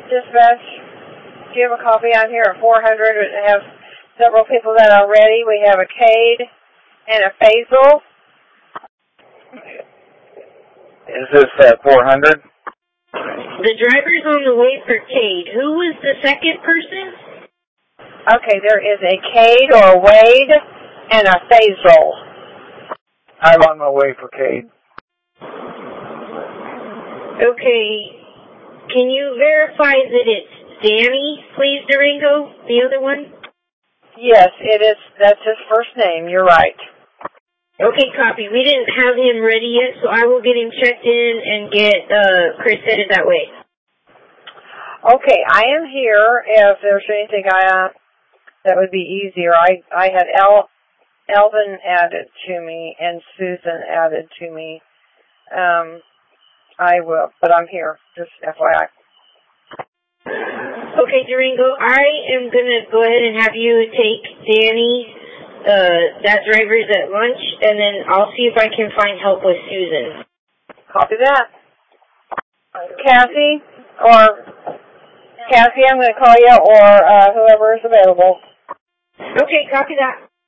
Dispatch. Do you have a copy on here at 400? We have several people that are ready. We have a Cade and a Faisal. Is this 400? The driver's on the way for Cade. Who was the second person? Okay, there is a Cade or Wade and a Faisal. I'm on my way for Cade. Okay. Can you verify that it's Danny, please, Durango, the other one? Yes, it is. That's his first name. You're right. Okay, copy. We didn't have him ready yet, so I will get him checked in and get Chris headed that way. Okay, I am here. If there's anything that would be easier, I had Elvin added to me and Susan added to me. I will, but I'm here, just FYI. Okay, Durango, I am going to go ahead and have you take Danny, that driver's at lunch, and then I'll see if I can find help with Susan. Copy that. Kathy, I'm going to call you, or whoever is available. Okay, copy that.